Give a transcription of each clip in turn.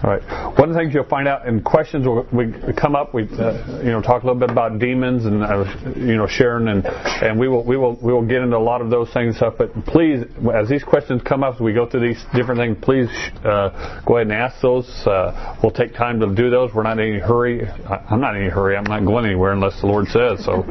All right. One of the things you'll find out in questions we come up, we talk a little bit about demons and Sharon and we will get into a lot of those things and stuff. But please, as these questions come up, as we go through these different things, please go ahead and ask those. We'll take time to do those. We're not in any hurry. I'm not in any hurry. I'm not going anywhere unless the Lord says so.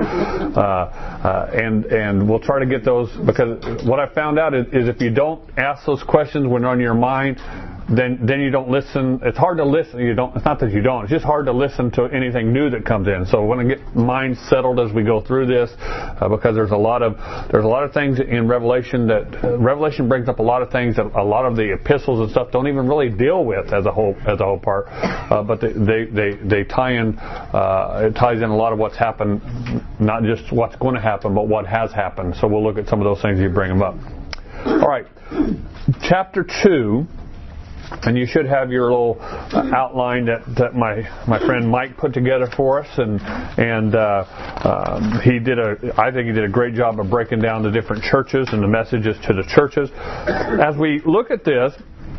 And we'll try to get those, because what I found out is if you don't ask those questions when they're on your mind, then you don't listen. It's hard to listen. It's not that you don't. It's just hard to listen to anything new that comes in. So I want to get minds settled as we go through this, because there's a lot of things in Revelation that Revelation brings up a lot of things that a lot of the epistles and stuff don't even really deal with as a whole part. But they tie in. It ties in a lot of what's happened, not just what's going to happen, but what has happened. So we'll look at some of those things as you bring them up. All right, chapter 2. And you should have your little outline that my friend Mike put together for us, and I think he did a great job of breaking down the different churches and the messages to the churches. As we look at this,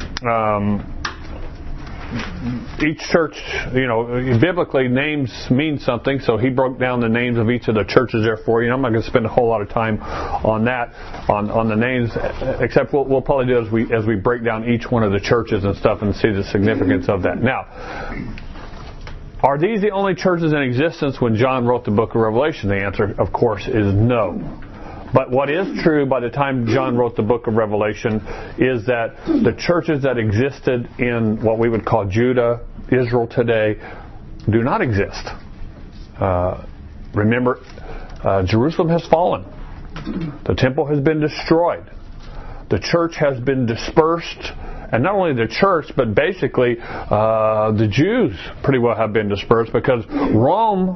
each church, biblically names mean something, so he broke down the names of each of the churches there for you. I'm not going to spend a whole lot of time on that, on the names, except we'll probably do as we break down each one of the churches and stuff and see the significance of that. Now, are these the only churches in existence when John wrote the book of Revelation? The answer, of course, is no. But what is true by the time John wrote the book of Revelation is that the churches that existed in what we would call Judah, Israel today, do not exist. Remember, Jerusalem has fallen. The temple has been destroyed. The church has been dispersed. And not only the church, but basically the Jews pretty well have been dispersed, because Rome,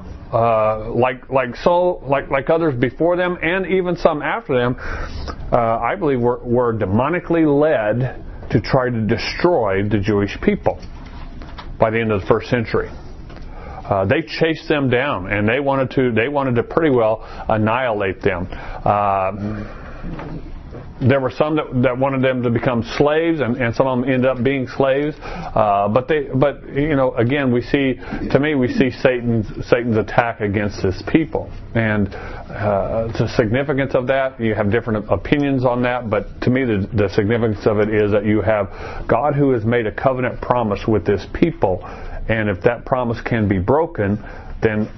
like others before them and even some after them, I believe were demonically led to try to destroy the Jewish people by the end of the first century. They chased them down, and they wanted to pretty well annihilate them. There were some that wanted them to become slaves, and some of them ended up being slaves. But again, we see Satan's attack against his people, and the significance of that, you have different opinions on that. But to me, the significance of it is that you have God who has made a covenant promise with this people, and if that promise can be broken, then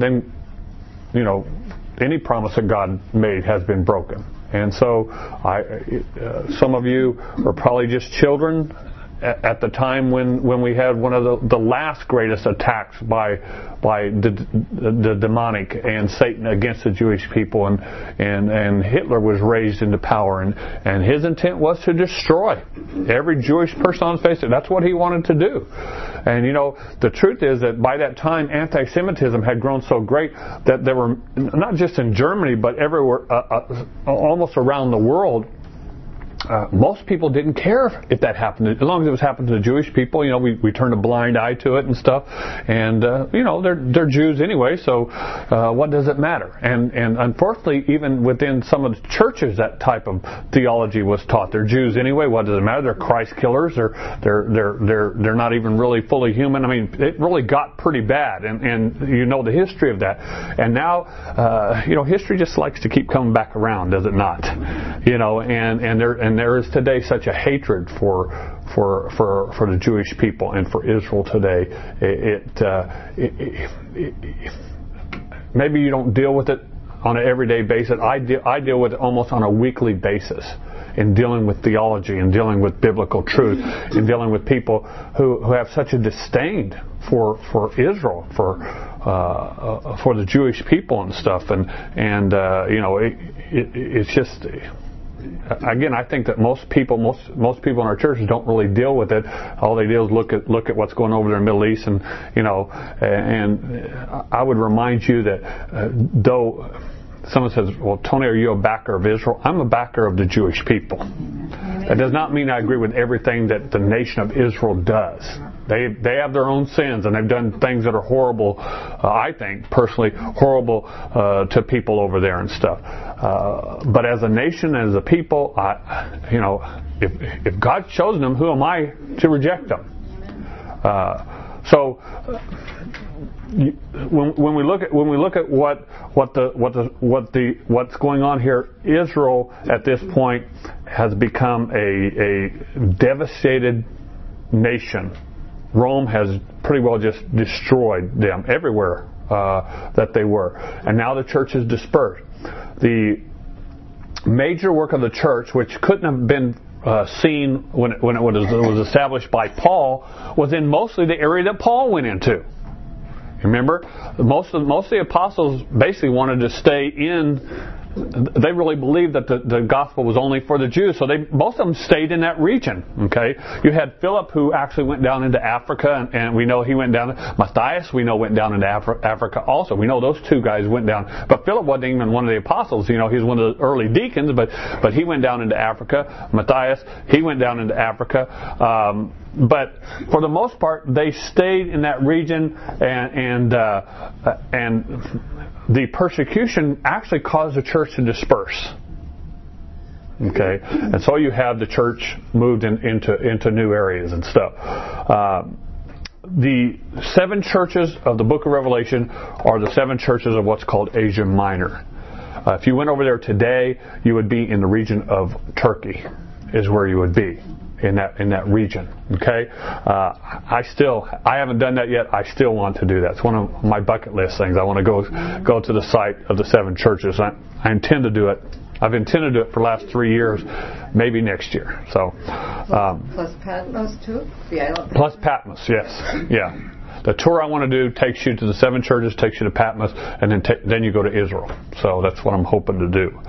any promise that God made has been broken. And so, some of you were probably just children at the time when we had one of the last greatest attacks by the demonic and Satan against the Jewish people, and Hitler was raised into power, and his intent was to destroy every Jewish person on the face of it. That's what he wanted to do. And the truth is that by that time, anti-Semitism had grown so great that there were, not just in Germany, but everywhere, almost around the world, most people didn't care if that happened, as long as it was happening to the Jewish people. We turned a blind eye to it and stuff, and they're Jews anyway, so what does it matter? And unfortunately, even within some of the churches, that type of theology was taught. They're Jews anyway. What does it matter? They're Christ killers. They're not even really fully human. I mean, it really got pretty bad, and the history of that. And now, history just likes to keep coming back around, does it not? And there is today such a hatred for the Jewish people and for Israel today. Maybe you don't deal with it on an everyday basis. I deal with it almost on a weekly basis, in dealing with theology and dealing with biblical truth and dealing with people who have such a disdain for Israel, for the Jewish people and stuff, it's just. Again, I think that most people in our churches don't really deal with it. All they do is look at what's going over there in the Middle East, and I would remind you that though someone says, "Well, Tony, are you a backer of Israel?" I'm a backer of the Jewish people. That does not mean I agree with everything that the nation of Israel does. They have their own sins, and they've done things that are horrible, I think, personally, horrible to people over there and stuff. But as a nation, as a people, if God's chosen them, who am I to reject them? When we look at what's going on here, Israel at this point has become a devastated nation. Rome has pretty well just destroyed them everywhere that they were, and now the church is dispersed. The major work of the church, which couldn't have been seen when it was established by Paul, was in mostly the area that Paul went into. Remember, most of the apostles basically wanted to stay in. They really believed that the gospel was only for the Jews, so most of them stayed in that region. Okay, you had Philip, who actually went down into Africa, and we know he went down. Matthias, we know, went down into Africa also. We know those two guys went down, but Philip wasn't even one of the apostles. He was one of the early deacons, but he went down into Africa. Matthias, he went down into Africa. But for the most part, they stayed in that region, and the persecution actually caused the church to disperse. Okay, and so you have the church moved into new areas and stuff. The 7 churches of the Book of Revelation are the 7 churches of what's called Asia Minor. If you went over there today, you would be in the region of Turkey, is where you would be. In that region, okay. I haven't done that yet. I still want to do that. It's one of my bucket list things. I want to go to the site of the 7 churches. I intend to do it. I've intended to do it for the last 3 years, maybe next year. So plus Patmos too. The island. Plus Patmos, yes, yeah. The tour I want to do takes you to the 7 churches, takes you to Patmos, and then you go to Israel. So that's what I'm hoping to do.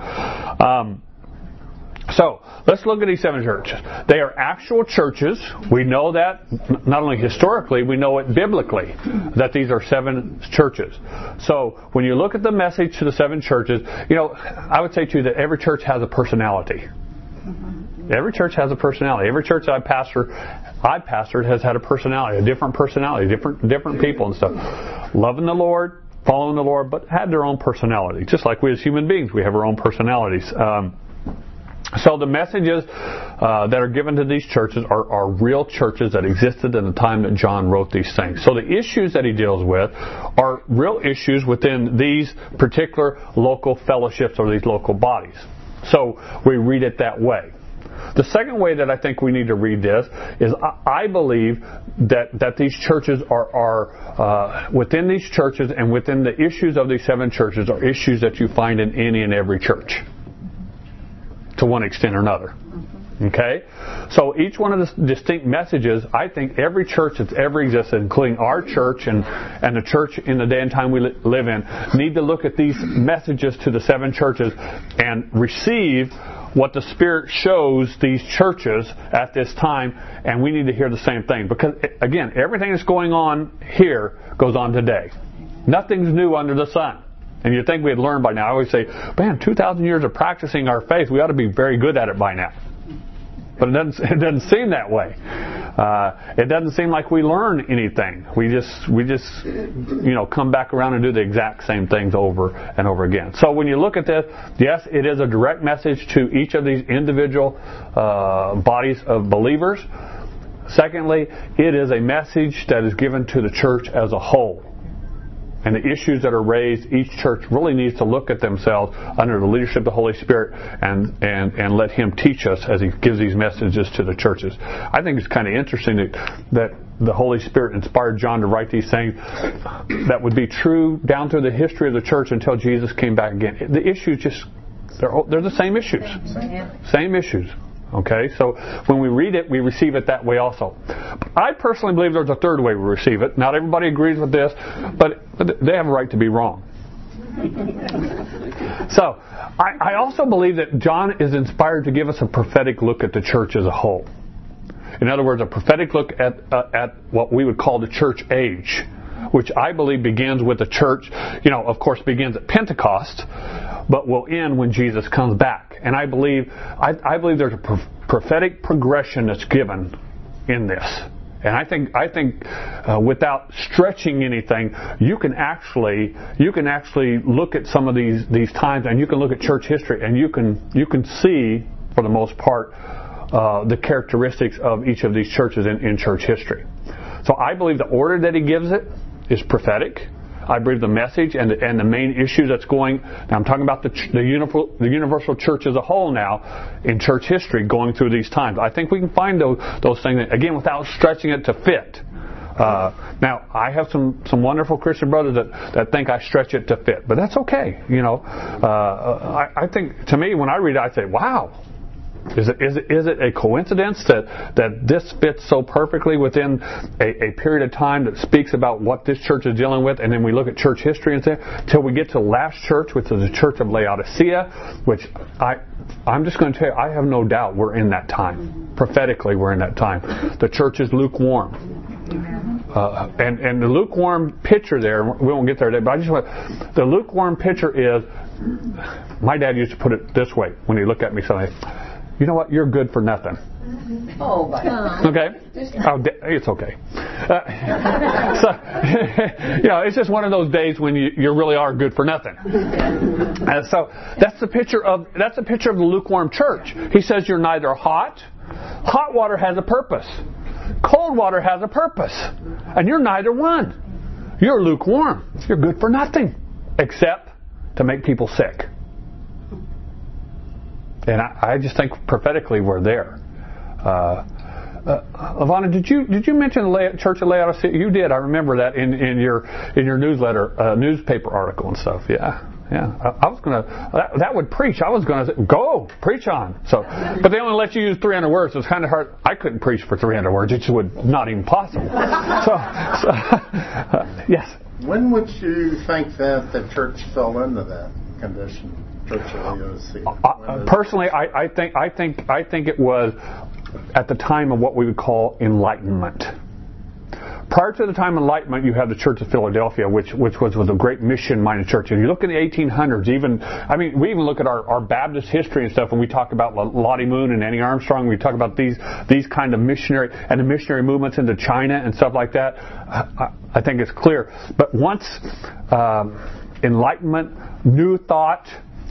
So, let's look at these 7 churches. They are actual churches. We know that, not only historically, we know it biblically, that these are 7 churches. So, when you look at the message to the 7 churches, I would say to you that every church has a personality. Every church has a personality. Every church I pastored has had a personality, different people and stuff. Loving the Lord, following the Lord, but had their own personality. Just like we as human beings, we have our own personalities. So the messages that are given to these churches are real churches that existed in the time that John wrote these things. So the issues that he deals with are real issues within these particular local fellowships or these local bodies. So we read it that way. The second way that I think we need to read this is I believe that these churches are within these churches and within the issues of these 7 churches are issues that you find in any and every church, to one extent or another. Okay? So each one of the distinct messages, I think every church that's ever existed, including our church and the church in the day and time we live in, need to look at these messages to the 7 churches and receive what the Spirit shows these churches at this time, and we need to hear the same thing. Because, again, everything that's going on here goes on today. Nothing's new under the sun. And you'd think we'd learn by now. I always say, man, 2,000 years of practicing our faith, we ought to be very good at it by now. But it doesn't seem that way. It doesn't seem like we learn anything. We just come back around and do the exact same things over and over again. So when you look at this, yes, it is a direct message to each of these individual bodies of believers. Secondly, it is a message that is given to the church as a whole. And the issues that are raised, each church really needs to look at themselves under the leadership of the Holy Spirit and let Him teach us as He gives these messages to the churches. I think it's kind of interesting that the Holy Spirit inspired John to write these things that would be true down through the history of the church until Jesus came back again. The issues they're the same issues. Same issues. Okay, so when we read it, we receive it that way also. I personally believe there's a third way we receive it. Not everybody agrees with this, but they have a right to be wrong. So, I also believe that John is inspired to give us a prophetic look at the church as a whole. In other words, a prophetic look at what we would call the church age, which I believe begins with the church, of course begins at Pentecost, but will end when Jesus comes back. And I believe there's a prophetic progression that's given in this. And I think without stretching anything, you can actually look at some of these times, and you can look at church history, and you can see, for the most part, the characteristics of each of these churches in church history. So I believe the order that he gives it is prophetic. I believe the message and the main issue that's going. Now I'm talking about the universal church as a whole now in church history going through these times. I think we can find those things again without stretching it to fit. Now I have some wonderful Christian brothers that think I stretch it to fit, but that's okay. I think to me when I read it, I say, wow. Is it a coincidence that this fits so perfectly within a period of time that speaks about what this church is dealing with, and then we look at church history and say, till we get to the last church, which is the church of Laodicea, which I'm just going to tell you, I have no doubt we're in that time. Prophetically, we're in that time. The church is lukewarm. And the lukewarm picture there, we won't get there today, but the lukewarm picture is, my dad used to put it this way when he looked at me Sunday. You know what? You're good for nothing. Oh, my God. Okay? It's okay. It's just one of those days when you really are good for nothing. And so that's the picture of the lukewarm church. He says you're neither hot. Hot water has a purpose. Cold water has a purpose. And you're neither one. You're lukewarm. You're good for nothing except to make people sick. And I just think prophetically we're there. Ivana, did you mention the Church of Laodicea? You did. I remember that in your newsletter, newspaper article and stuff. Yeah. I was gonna that would preach. I was gonna say, go preach on. So, but they only let you use 300 words. So it's kind of hard. I couldn't preach for 300 words. It just would not even possible. Yes. When would you think that the church fell into that condition? Personally, I think it was at the time of what we would call Enlightenment. Prior to the time of Enlightenment, you have the Church of Philadelphia, which was a great mission-minded church. If you look in the 1800s, we even look at our Baptist history and stuff, and we talk about Lottie Moon and Annie Armstrong. We talk about these kind of missionary and the missionary movements into China and stuff like that. I think it's clear. But once Enlightenment, New Thought.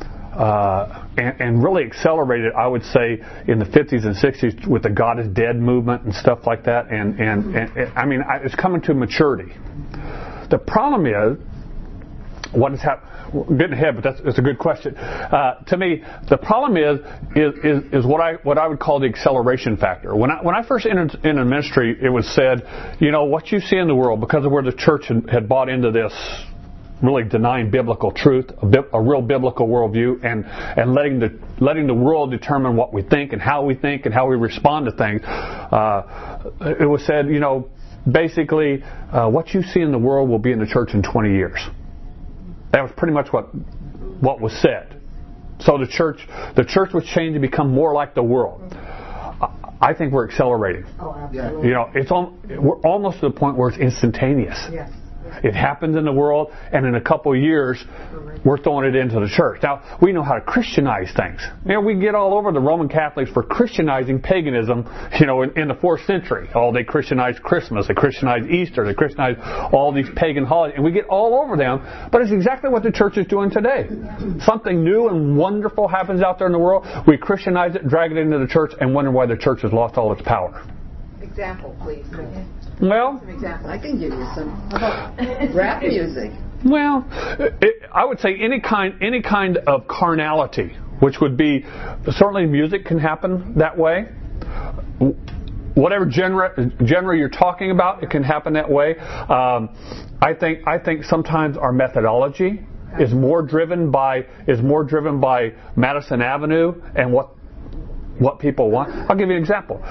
And really accelerated, I would say, in the 50s and 60s with the God is Dead movement and stuff like that. And it's coming to maturity. The problem is, what is happening? Getting ahead, but that's a good question. To me, the problem is what I would call the acceleration factor. When I first entered in ministry, it was said, what you see in the world, because of where the church had bought into this. Really denying biblical truth, a real biblical worldview, and letting the world determine what we think and how we respond to things. It was said, basically, what you see in the world will be in the church in 20 years. That was pretty much what was said. So the church was changed to become more like the world. I think we're accelerating. Oh, absolutely. We're almost to the point where it's instantaneous. Yes. It happens in the world, and in a couple of years, we're throwing it into the church. Now, we know how to Christianize things. We get all over the Roman Catholics for Christianizing paganism, in the 4th century. They Christianized Christmas, they Christianized Easter, they Christianized all these pagan holidays, and we get all over them, but it's exactly what the church is doing today. Something new and wonderful happens out there in the world, we Christianize it, drag it into the church, and wonder why the church has lost all its power. Example, please. Well, Some example. I can give you some. How about rap music? Well, I would say any kind of carnality, which would be certainly music can happen that way. Whatever genre you're talking about, it can happen that way. I think sometimes our methodology is more driven by Madison Avenue and what people want. I'll give you an example.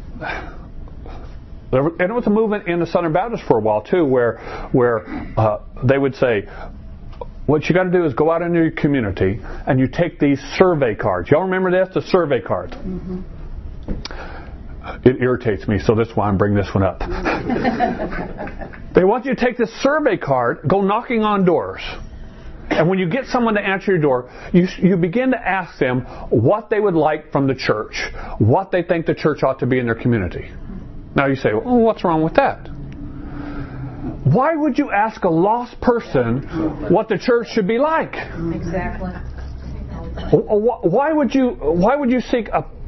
And it was a movement in the Southern Baptists for a while too, where they would say, what you got to do is go out into your community and you take these survey cards. Y'all remember this? The survey cards. Mm-hmm. It irritates me, so that's why I'm bringing this one up. They want you to take this survey card, go knocking on doors. And when you get someone to answer your door, you begin to ask them what they would like from the church, what they think the church ought to be in their community. Now you say, well, what's wrong with that? Why would you ask a lost person what the church should be like? Exactly. Why would you seek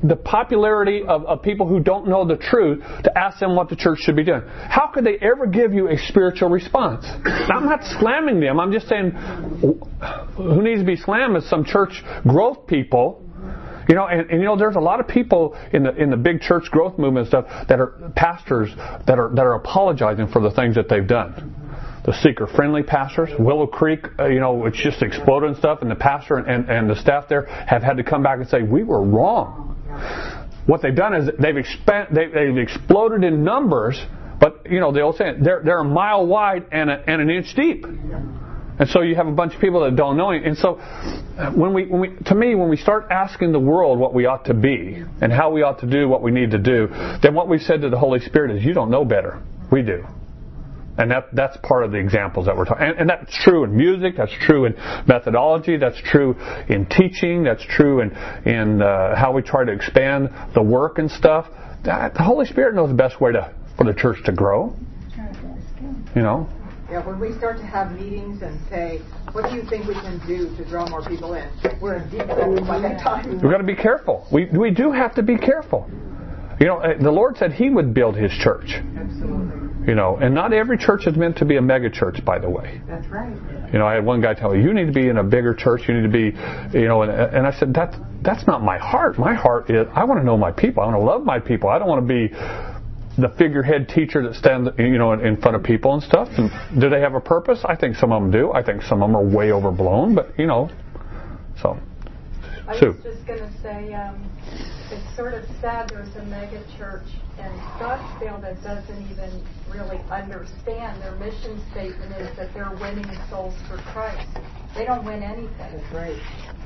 the popularity of people who don't know the truth to ask them what the church should be doing. How could they ever give you a spiritual response? Now, I'm not slamming them. I'm just saying who needs to be slammed is some church growth people. You know, and you know, there's a lot of people in the big church growth movement and stuff that are pastors that are apologizing for the things that they've done. The seeker-friendly pastors, Willow Creek, you know, it's just exploded and stuff, and the pastor and the staff there have had to come back and say, we were wrong. What they've done is they've exploded in numbers, but, you know, the old saying, they're a mile wide and an inch deep. And so you have a bunch of people that don't know it. And so when we start asking the world what we ought to be and how we ought to do what we need to do, then what we said to the Holy Spirit is, you don't know better. We do. And that's part of the examples that we're talking. And that's true in music. That's true in methodology. That's true in teaching. That's true in how we try to expand the work and stuff. The Holy Spirit knows the best way for the church to grow. You know. Yeah, when we start to have meetings and say, what do you think we can do to draw more people in? We're in deep trouble by that time. We've got to be careful. We do have to be careful. You know, the Lord said He would build His church. Absolutely. You know, and not every church is meant to be a mega church, by the way. That's right. You know, I had one guy tell me, you need to be in a bigger church. You need to be, you know, and I said, that's not my heart. My heart is, I want to know my people. I want to love my people. I don't want to be the figurehead teacher that stands, you know, in front of people and stuff. And do they have a purpose? I think some of them do. I think some of them are way overblown, but, you know, so. I was just going to say, it's sort of sad there's a mega church in Scottsdale that doesn't even really understand their mission statement is that they're winning souls for Christ. They don't win anything. That's right.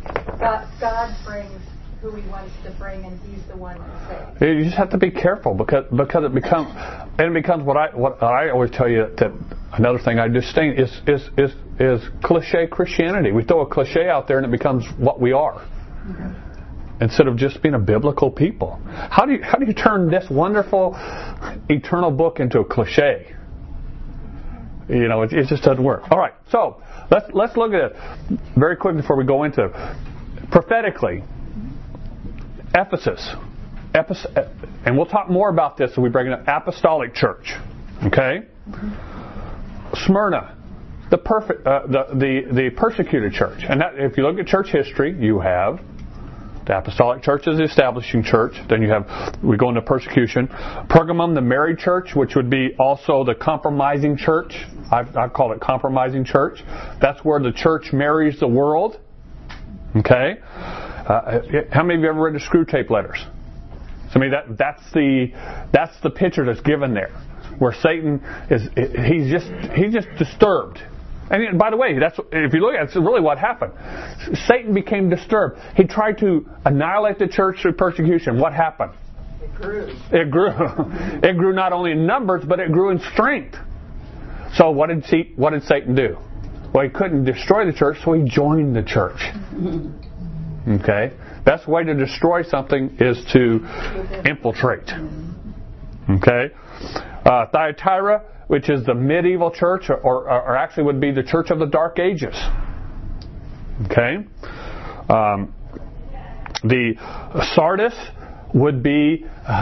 God brings who He wants to bring, and He's the one who saves. You just have to be careful because it becomes what I always tell you, that another thing I disdain is cliche Christianity. We throw a cliche out there and it becomes what we are. Mm-hmm. Instead of just being a biblical people. How do you turn this wonderful eternal book into a cliche? You know, it just doesn't work. All right, so let's look at it very quickly before we go into it. Prophetically, Ephesus, and we'll talk more about this as we bring it up. Apostolic church, okay? Smyrna, the persecuted church, and that, if you look at church history, you have the apostolic church is the establishing church. Then we go into persecution. Pergamum, the married church, which would be also the compromising church. I've called it compromising church. That's where the church marries the world. Okay. How many of you ever read the Screw Tape Letters? So, I mean, that's the picture that's given there, where Satan he's just disturbed. And by the way, if you look at it, it's really what happened. Satan became disturbed. He tried to annihilate the church through persecution. What happened? It grew. It grew. It grew not only in numbers, but it grew in strength. So what did Satan do? Well, he couldn't destroy the church, so he joined the church. Okay? Best way to destroy something is to infiltrate. Okay? Thyatira, which is the medieval church, or actually would be the church of the Dark Ages. Okay? The Sardis would be,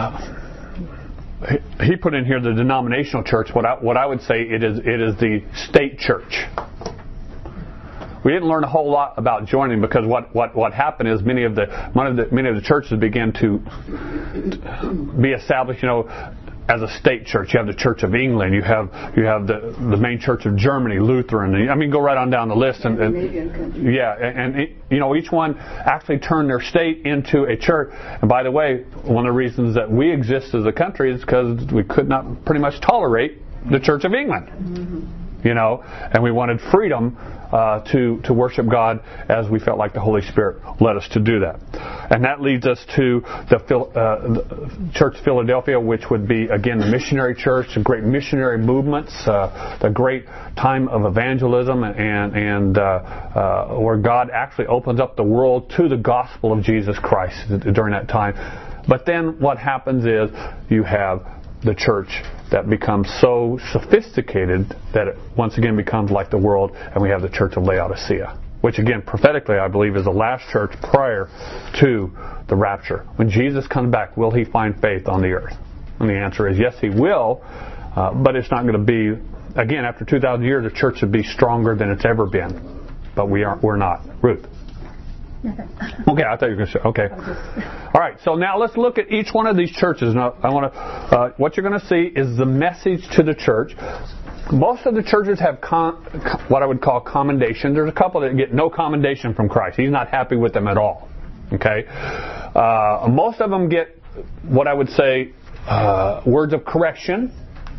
he put in here the denominational church. What I would say it is the state church. We didn't learn a whole lot about joining, because what happened is many of the churches began to be established, you know, as a state church. You have the Church of England. You have the main church of Germany, Lutheran. I mean, go right on down the list. And you know, each one actually turned their state into a church. And by the way, one of the reasons that we exist as a country is because we could not pretty much tolerate the Church of England. Mm-hmm. You know, and we wanted freedom to worship God as we felt like the Holy Spirit led us to do that. And that leads us to the Church of Philadelphia, which would be, again, the missionary church, the great missionary movements, the great time of evangelism, and where God actually opens up the world to the gospel of Jesus Christ during that time. But then what happens is you have the church that becomes so sophisticated that it once again becomes like the world, and we have the Church of Laodicea, which again, prophetically, I believe is the last church prior to the rapture. When Jesus comes back, will He find faith on the earth? And the answer is yes, He will, but it's not going to be, again, after 2,000 years, the church should be stronger than it's ever been. But we're not. Ruth? Okay, I thought you were going to say, okay. All right, so now let's look at each one of these churches. Now, what you're going to see is the message to the church. Most of the churches have what I would call commendation. There's a couple that get no commendation from Christ. He's not happy with them at all. Okay? Most of them get what I would say words of correction.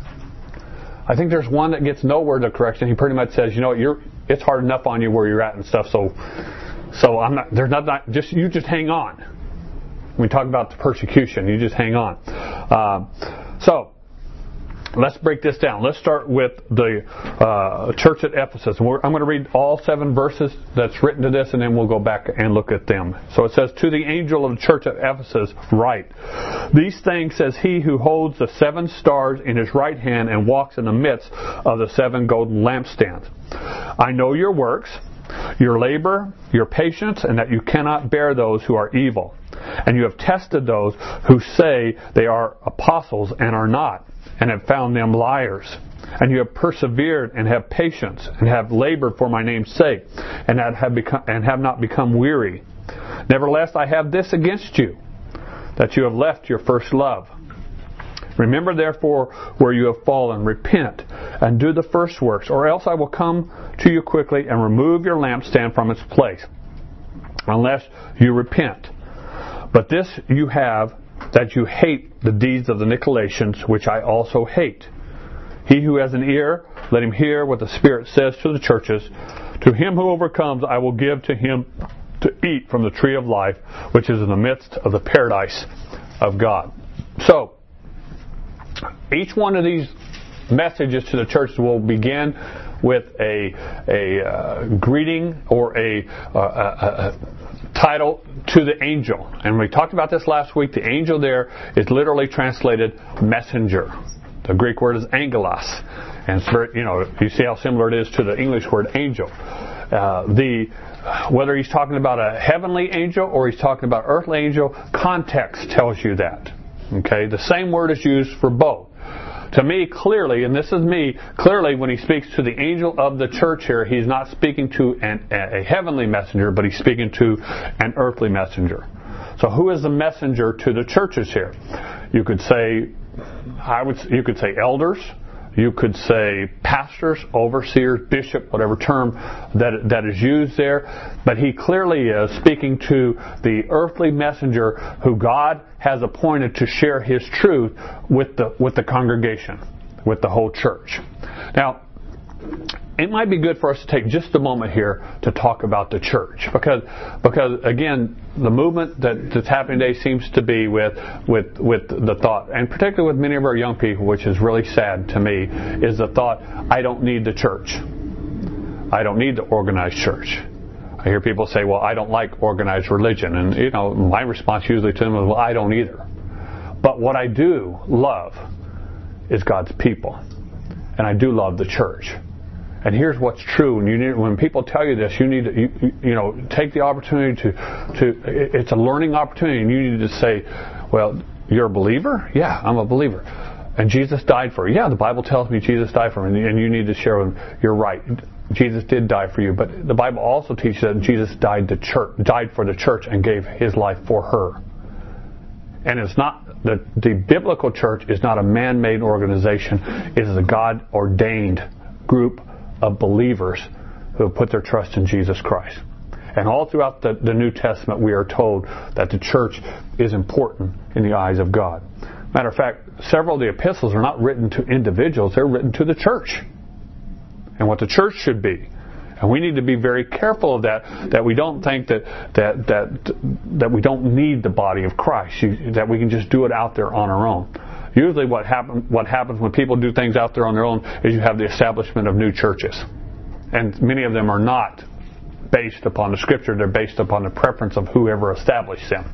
I think there's one that gets no words of correction. He pretty much says, it's hard enough on you where you're at and stuff, so I'm not. There's not. You just hang on. When we talk about the persecution, you just hang on. So let's break this down. Let's start with the church at Ephesus. I'm going to read all 7 verses that's written to this, and then we'll go back and look at them. So it says, "To the angel of the church at Ephesus write, these things says he who holds the 7 stars in his right hand and walks in the midst of the 7 golden lampstands. I know your works, your labor, your patience, and that you cannot bear those who are evil. And you have tested those who say they are apostles and are not, and have found them liars. And you have persevered and have patience, and have labored for my name's sake, and have not become weary. Nevertheless, I have this against you, that you have left your first love. Remember therefore where you have fallen, repent, and do the first works, or else I will come to you quickly and remove your lampstand from its place, unless you repent. But this you have, that you hate the deeds of the Nicolaitans, which I also hate. He who has an ear, let him hear what the Spirit says to the churches. To him who overcomes, I will give to him to eat from the tree of life, which is in the midst of the paradise of God." So, each one of these messages to the church will begin with a greeting or a title to the angel. And we talked about this last week. The angel there is literally translated messenger. The Greek word is angelos. And you see how similar it is to the English word angel. Whether he's talking about a heavenly angel or he's talking about earthly angel, context tells you that. Okay, the same word is used for both. To me, clearly, and this is me, clearly when he speaks to the angel of the church here, he's not speaking to a heavenly messenger, but he's speaking to an earthly messenger. So who is the messenger to the churches here? You could say, elders. You could say pastors, overseers, bishop, whatever term that is used there. But he clearly is speaking to the earthly messenger who God has appointed to share His truth with the congregation, with the whole church. Now, it might be good for us to take just a moment here to talk about the church, because again, the movement that's happening today seems to be with the thought, and particularly with many of our young people, which is really sad to me, is the thought, I don't need the church. I don't need the organized church. I hear people say, well, I don't like organized religion, and my response usually to them is, well, I don't either. But what I do love is God's people, and I do love the church. And here's what's true. And when people tell you this, you need to take the opportunity to. It's a learning opportunity, and you need to say, "Well, you're a believer? Yeah, I'm a believer." And Jesus died for you. Yeah, the Bible tells me Jesus died for me, and you need to share with them. You're right. Jesus did die for you, but the Bible also teaches that Jesus died for the church and gave His life for her. And it's not the biblical church is not a man-made organization. It is a God-ordained group of believers who have put their trust in Jesus Christ. And all throughout the New Testament we are told that the church is important in the eyes of God. Matter of fact, several of the epistles are not written to individuals, they're written to the church and what the church should be. And we need to be very careful of that we don't think that we don't need the body of Christ, that we can just do it out there on our own. Usually what happens when people do things out there on their own is you have the establishment of new churches. And many of them are not based upon the Scripture. They're based upon the preference of whoever established them.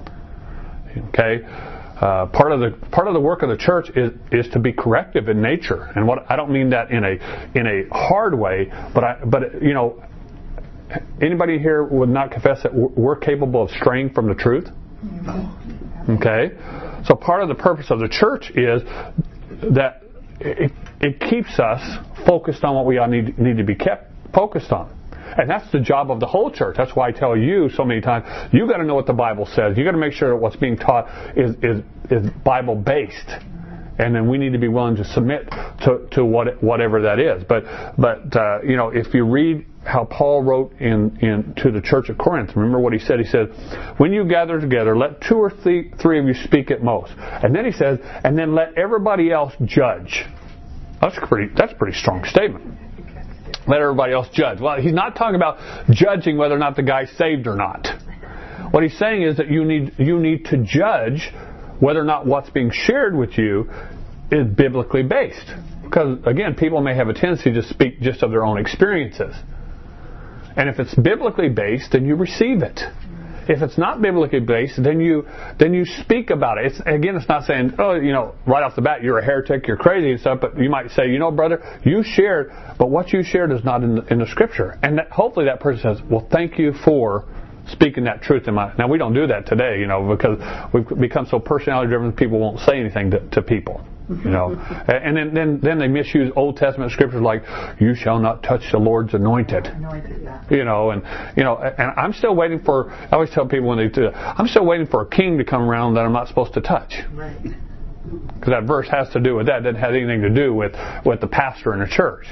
Okay? Part of the work of the church is to be corrective in nature. And I don't mean that in a hard way, but anybody here would not confess that we're capable of straying from the truth? Okay? So part of the purpose of the church is that it keeps us focused on what we need to be kept focused on. And that's the job of the whole church. That's why I tell you so many times, you got to know what the Bible says. You got to make sure that what's being taught is Bible based. And then we need to be willing to submit to whatever that is. But if you read how Paul wrote to the church of Corinth, remember what he said? He said, when you gather together, let 2 or 3 of you speak at most. And then he says, and then let everybody else judge. That's a pretty strong statement. Let everybody else judge. Well, he's not talking about judging whether or not the guy's saved or not. What he's saying is that you need to judge whether or not what's being shared with you is biblically based. Because, again, people may have a tendency to speak just of their own experiences. And if it's biblically based, then you receive it. If it's not biblically based, then you speak about it. It's not saying, right off the bat, you're a heretic, you're crazy and stuff, but you might say, brother, you shared, but what you shared is not in the Scripture. And hopefully that person says, well, thank you for speaking that truth in my... Now, we don't do that today, because we've become so personality-driven, people won't say anything to people. And then they misuse Old Testament scriptures like, you shall not touch the Lord's anointed. And I'm still waiting for, I always tell people when they do that, I'm still waiting for a king to come around that I'm not supposed to touch. Right. Because that verse has to do with that. It doesn't have anything to do with the pastor in the church.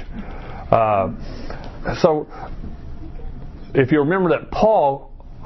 So, if you remember that Paul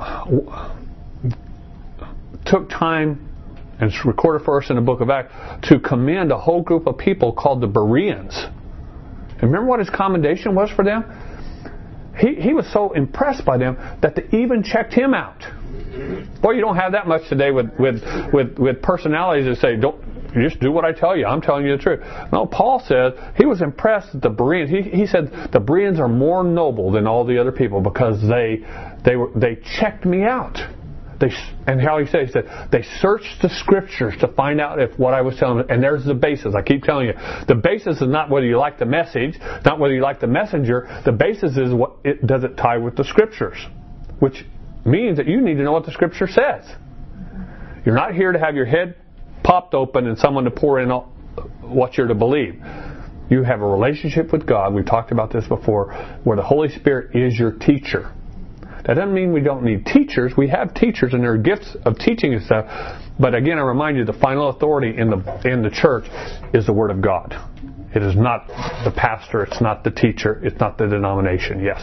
took time, and it's recorded for us in the book of Acts, to commend a whole group of people called the Bereans. And remember what his commendation was for them? He was so impressed by them that they even checked him out. Boy, you don't have that much today with personalities that say, "Don't you just do what I tell you? I'm telling you the truth." No, Paul said he was impressed that the Bereans. He said the Bereans are more noble than all the other people because they checked me out. And how he said they searched the scriptures to find out if what I was telling them. And there's the basis. I keep telling you, the basis is not whether you like the message, not whether you like the messenger. The basis is does it tie with the scriptures, which means that you need to know what the scripture says. You're not here to have your head popped open and someone to pour in what you're to believe. You have a relationship with God. We've talked about this before, where the Holy Spirit is your teacher. That doesn't mean we don't need teachers. We have teachers and there are gifts of teaching and stuff. But again, I remind you, the final authority in the church is the Word of God. It is not the pastor. It's not the teacher. It's not the denomination. Yes?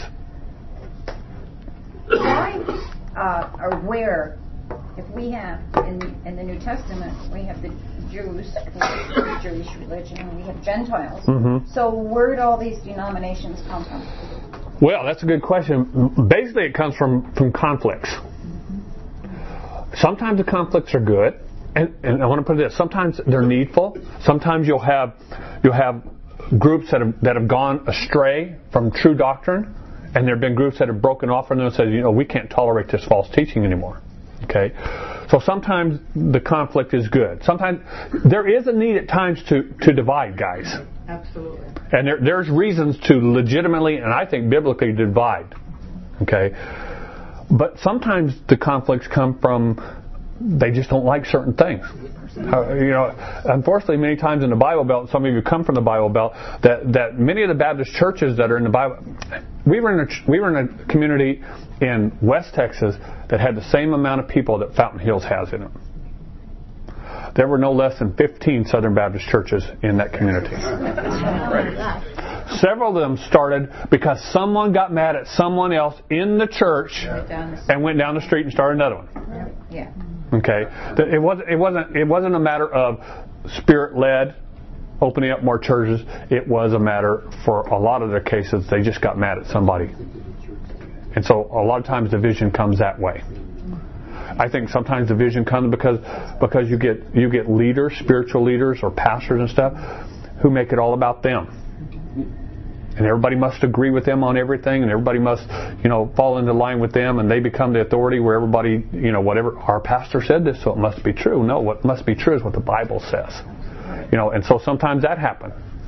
Or where, if we have, in the New Testament, we have the Jews, the Jewish religion, and we have Gentiles. Mm-hmm. So where did all these denominations come from? Well, that's a good question. Basically, it comes from conflicts. Sometimes the conflicts are good, and I want to put it this: sometimes they're needful. Sometimes you'll have groups that have gone astray from true doctrine, and there have been groups that have broken off from them and said, we can't tolerate this false teaching anymore. Okay, so sometimes the conflict is good. Sometimes there is a need at times to divide, guys. Absolutely. And there's reasons to legitimately, and I think biblically, divide. Okay? But sometimes the conflicts come from they just don't like certain things. Unfortunately, many times in the Bible Belt, some of you come from the Bible Belt, that many of the Baptist churches that are in the Bible, we were in a community in West Texas that had the same amount of people that Fountain Hills has in it. There were no less than 15 Southern Baptist churches in that community. Several of them started because someone got mad at someone else in the church and went down the street and started another one. Yeah. Okay. It wasn't a matter of Spirit-led opening up more churches. It was a matter, for a lot of their cases, they just got mad at somebody. And so a lot of times division comes that way. I think sometimes division comes because you get leaders, spiritual leaders or pastors and stuff who make it all about them. And everybody must agree with them on everything, and everybody must, fall into line with them, and they become the authority where everybody, whatever, our pastor said this, so it must be true. No, what must be true is what the Bible says. And so sometimes that happens.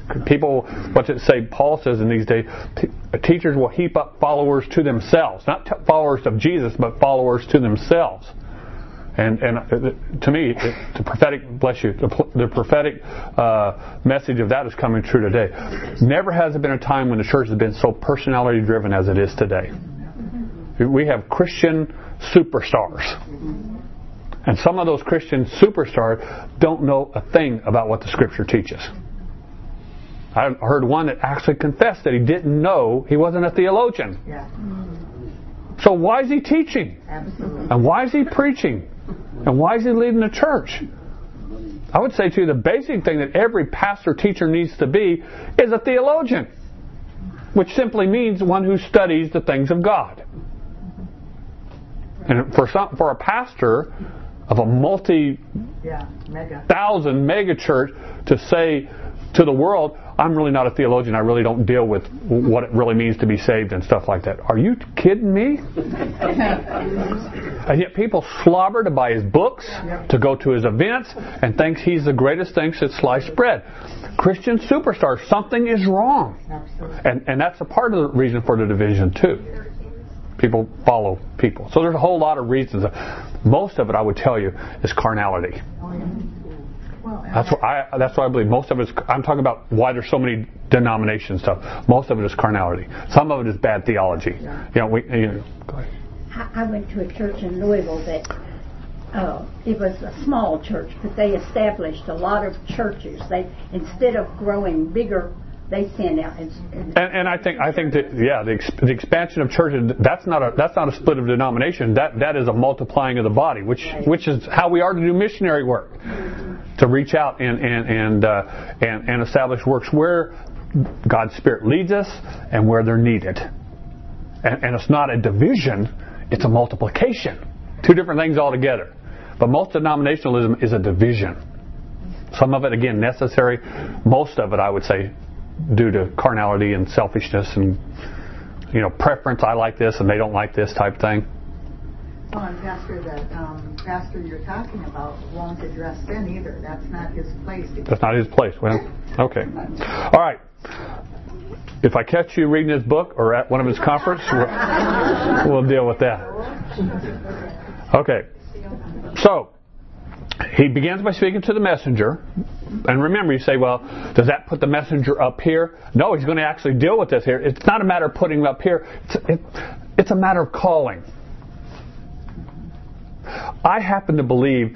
People, what's it say? Paul says in these days, teachers will heap up followers to themselves, not followers of Jesus, but followers to themselves. And to me, the prophetic, bless you, the prophetic message of that is coming true today. Never has there been a time when the church has been so personality driven as it is today. We have Christian superstars. And some of those Christian superstars don't know a thing about what the Scripture teaches. I heard one that actually confessed that he didn't know he wasn't a theologian. Yeah. So why is he teaching? Absolutely. And why is he preaching? And why is he leading the church? I would say to you, the basic thing that every pastor teacher needs to be is a theologian, which simply means one who studies the things of God. And for a pastor of a multi-thousand mega church to say to the world, I'm really not a theologian, I really don't deal with what it really means to be saved and stuff like that. Are you kidding me? And yet people slobber to buy his books, to go to his events, and thinks he's the greatest thing since sliced bread. Christian superstars, something is wrong. And that's a part of the reason for the division too. People follow people. So there's a whole lot of reasons. Most of it, I would tell you, is carnality. That's what I believe. Most of it is, I'm talking about why there's so many denomination stuff. Most of it is carnality. Some of it is bad theology. Go ahead. I went to a church in Louisville that it was a small church, but they established a lot of churches. They, instead of growing bigger, they send out. And I think that the expansion of churches, that's not a split of denomination. That is a multiplying of the body, which is how we are to do missionary work, to reach out and establish works where God's Spirit leads us and where they're needed. And it's not a division; it's a multiplication. Two different things altogether. But most denominationalism is a division. Some of it, again, necessary. Most of it, I would say, due to carnality and selfishness and preference. I like this and they don't like this type thing. Well, and Pastor, that pastor you're talking about won't address sin either. That's not his place. That's not his place. Well, okay. All right. If I catch you reading his book or at one of his conferences, we'll deal with that. Okay. So, he begins by speaking to the messenger. And remember, you say, well, does that put the messenger up here? No, he's going to actually deal with this here. It's not a matter of putting him up here. It's a matter of calling. I happen to believe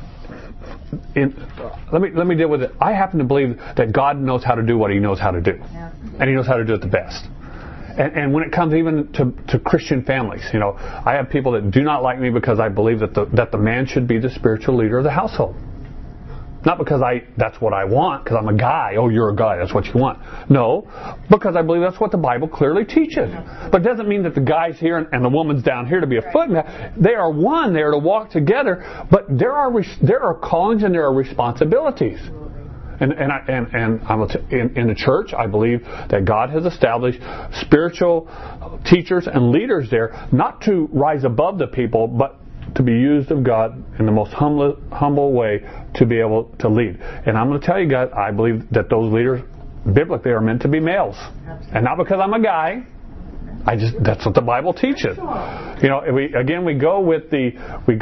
let me deal with it. I happen to believe that God knows how to do what He knows how to do. And He knows how to do it the best. And when it comes even to Christian families, I have people that do not like me because I believe that the man should be the spiritual leader of the household. Not because that's what I want, because I'm a guy. Oh, you're a guy, that's what you want. No, because I believe that's what the Bible clearly teaches. But it doesn't mean that the guy's here and the woman's down here to be a footman. They are one. They are to walk together. But there are callings and there are responsibilities. And in the church, I believe that God has established spiritual teachers and leaders there, not to rise above the people, but to be used of God in the most humble way to be able to lead. And I'm going to tell you guys, I believe that those leaders, biblically, are meant to be males. And not because I'm a guy. That's what the Bible teaches. We go with the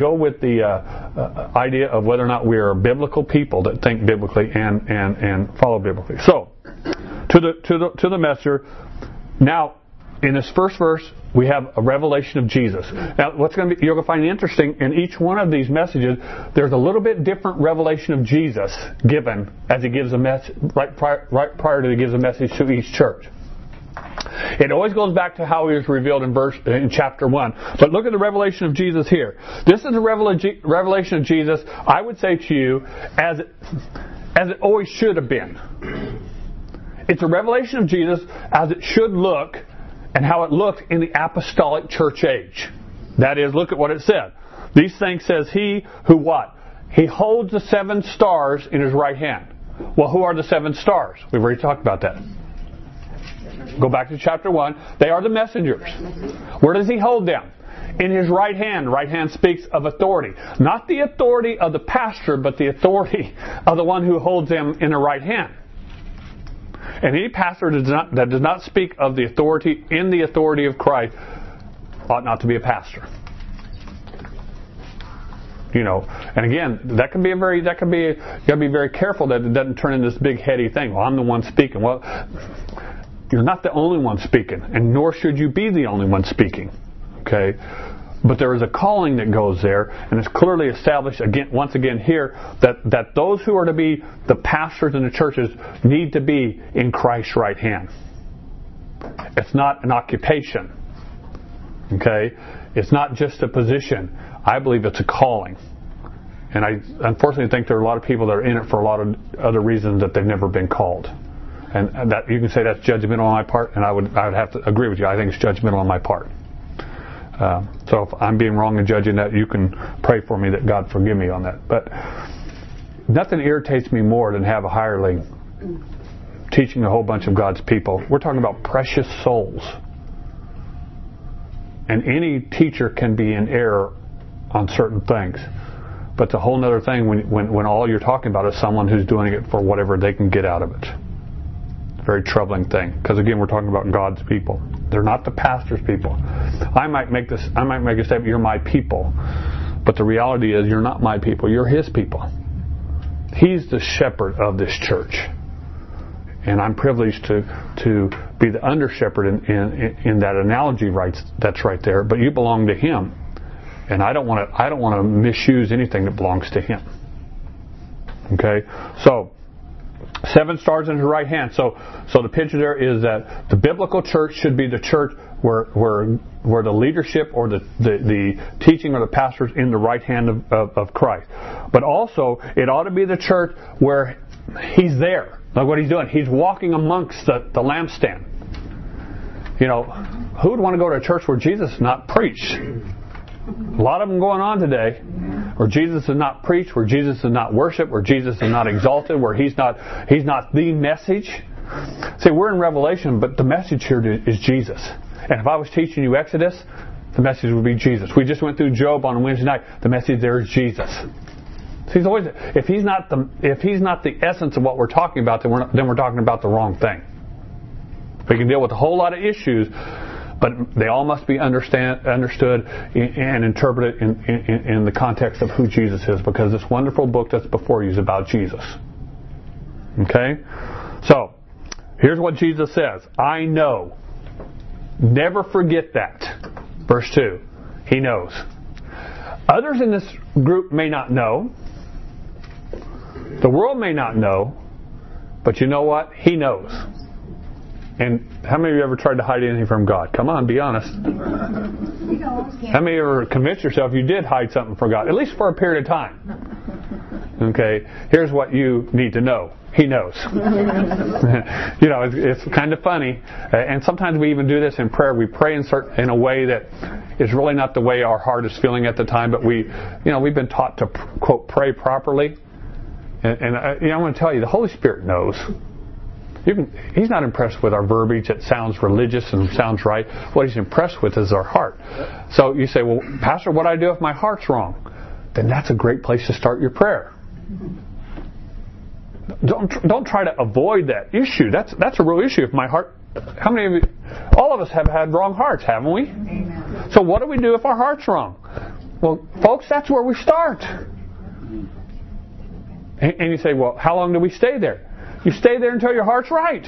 idea of whether or not we are biblical people that think biblically and follow biblically. So, to the messenger. Now, in this first verse, we have a revelation of Jesus. Now, you're going to find interesting in each one of these messages, there's a little bit different revelation of Jesus given as He gives a message right prior to He gives a message to each church. It always goes back to how He was revealed in chapter 1. But look at the revelation of Jesus here. This is a revelation of Jesus, I would say to you, as it always should have been. It's a revelation of Jesus as it should look and how it looked in the apostolic church age. That is, look at what it said. These things says He who what? He holds the 7 stars in His right hand. Well, who are the 7 stars? We've already talked about that. Go back to chapter 1. They are the messengers. Where does He hold them? In His right hand. Right hand speaks of authority. Not the authority of the pastor, but the authority of the one who holds them in the right hand. And any pastor that does not speak of the authority in the authority of Christ ought not to be a pastor. You know, and again, you got to be very careful that it doesn't turn into this big heady thing. Well, I'm the one speaking. Well, you're not the only one speaking, and nor should you be the only one speaking. Okay? But there is a calling that goes there, and it's clearly established once again here that those who are to be the pastors in the churches need to be in Christ's right hand. It's not an occupation. Okay? It's not just a position. I believe it's a calling. And I unfortunately think there are a lot of people that are in it for a lot of other reasons that they've never been called. And that you can say that's judgmental on my part, and I would have to agree with you. I think it's judgmental on my part. So if I'm being wrong in judging that, you can pray for me that God forgive me on that. But nothing irritates me more than have a hireling teaching a whole bunch of God's people. We're talking about precious souls. And any teacher can be in error on certain things. But it's a whole other thing when all you're talking about is someone who's doing it for whatever they can get out of it. It's a very troubling thing. Because again, we're talking about God's people. They're not the pastor's people. I might make a statement, you're my people. But the reality is you're not my people, you're His people. He's the shepherd of this church. And I'm privileged to be the under shepherd in that analogy that's right there. But you belong to Him. And I don't want to misuse anything that belongs to Him. Okay? So 7 stars in His right hand. So the picture there is that the biblical church should be the church where the leadership or the teaching or the pastors in the right hand of Christ. But also it ought to be the church where He's there. Like what He's doing. He's walking amongst the lampstand. You know, who would want to go to a church where Jesus is not preached? A lot of them going on today where Jesus is not preached, where Jesus is not worshipped, where Jesus is not exalted, where He's not the message. See, we're in Revelation, but the message here is Jesus. And if I was teaching you Exodus, the message would be Jesus. We just went through Job on Wednesday night. The message there is Jesus. See, if He's not the essence of what we're talking about, then we're talking about the wrong thing. We can deal with a whole lot of issues, but they all must be understood and interpreted in the context of who Jesus is, because this wonderful book that's before you is about Jesus. Okay? So, here's what Jesus says. I know. Never forget that. Verse 2. He knows. Others in this group may not know. The world may not know. But you know what? He knows. And how many of you ever tried to hide anything from God? Come on, be honest. How many of you ever convinced yourself you did hide something from God? At least for a period of time. Okay, here's what you need to know. He knows. You know, it's kind of funny. And sometimes we even do this in prayer. We pray in a way that is really not the way our heart is feeling at the time. But we've been taught to, quote, pray properly. And I want to tell you, the Holy Spirit knows. He's not impressed with our verbiage that sounds religious and sounds right. What He's impressed with is our heart. So you say, well, Pastor, what do I do if my heart's wrong? Then that's a great place to start your prayer. Don't try to avoid that issue. That's a real issue. If my heart, how many of you, all of us have had wrong hearts, haven't we? Amen. So what do we do if our heart's wrong? Well, folks, that's where we start. And you say, well, how long do we stay there? You stay there until your heart's right.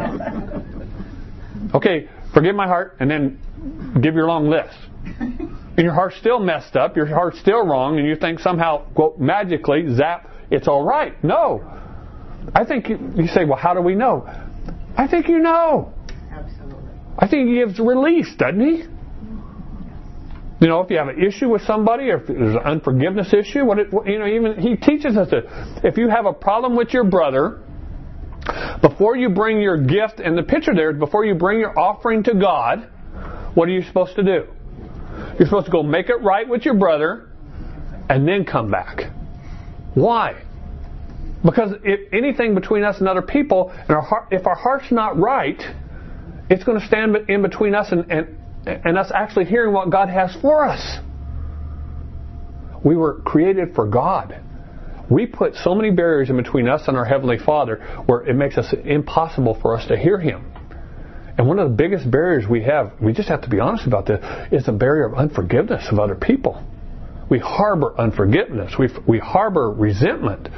Okay, forgive my heart, and then give your long list. And your heart's still messed up, your heart's still wrong, and you think somehow, quote, magically, zap, it's all right. No. I think you say, well, how do we know? I think you know. Absolutely. I think He gives release, doesn't He? You know, if you have an issue with somebody, or if there's an unforgiveness issue, even He teaches us that if you have a problem with your brother, before you bring your gift, and the picture there is before you bring your offering to God, what are you supposed to do? You're supposed to go make it right with your brother, and then come back. Why? Because if anything between us and other people, and if our heart's not right, it's going to stand in between us and us actually hearing what God has for us. We were created for God. we put so many barriers in between us and our Heavenly Father where it makes it impossible for us to hear Him. And one of the biggest barriers we have, we just have to be honest about this, is the barrier of unforgiveness of other people. We harbor unforgiveness. We harbor resentment.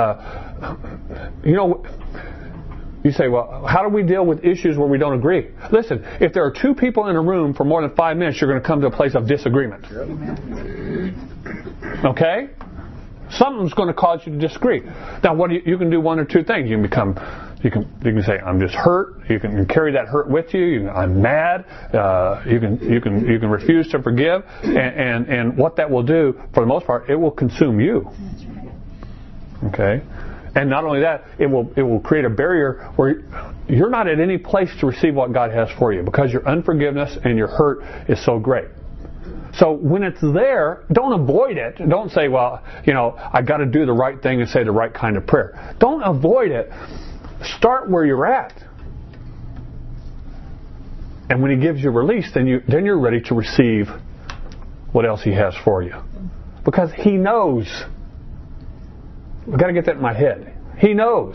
You say, well, how do we deal with issues where we don't agree? Listen, if there are two people in a room for more than 5 minutes, you're going to come to a place of disagreement. Okay? Something's going to cause you to disagree. Now, you can do one or two things. You can say, I'm just hurt. You can carry that hurt with you. I'm mad. You can refuse to forgive. And what that will do, for the most part, it will consume you. Okay? And not only that, it will create a barrier where you're not at any place to receive what God has for you because your unforgiveness and your hurt is so great. So when it's there, don't avoid it. Don't say, well, I got to do the right thing and say the right kind of prayer. Don't avoid it. Start where you're at. And when He gives you release, then you're ready to receive what else He has for you. Because He knows. I've got to get that in my head. He knows.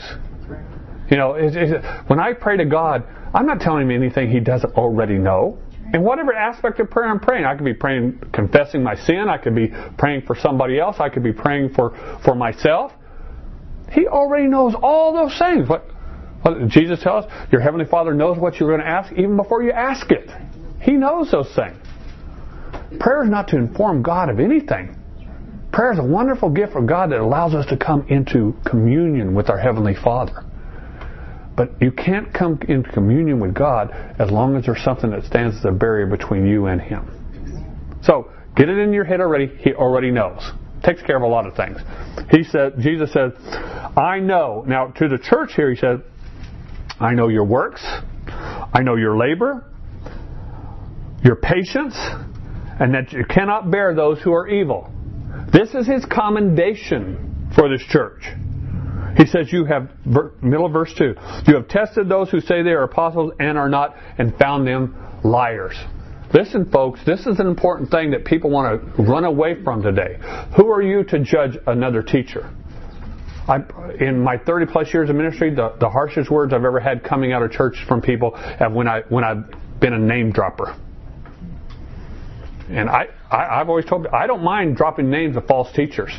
When I pray to God, I'm not telling Him anything He doesn't already know. In whatever aspect of prayer I'm praying, I could be praying, confessing my sin. I could be praying for somebody else. I could be praying for myself. He already knows all those things. What did Jesus tell us? Your Heavenly Father knows what you're going to ask even before you ask it. He knows those things. Prayer is not to inform God of anything. Prayer is a wonderful gift from God that allows us to come into communion with our Heavenly Father. But you can't come into communion with God as long as there's something that stands as a barrier between you and Him. So, get it in your head already. He already knows. Takes care of a lot of things. Jesus said, I know. Now, to the church here, He said, I know your works. I know your labor, your patience, and that you cannot bear those who are evil. This is His commendation for this church. He says, you have, middle of verse 2, you have tested those who say they are apostles and are not, and found them liars. Listen, folks, this is an important thing that people want to run away from today. Who are you to judge another teacher? In my 30 plus years of ministry, the harshest words I've ever had coming out of church from people have when I've been a name dropper. And I've always told people, I don't mind dropping names of false teachers.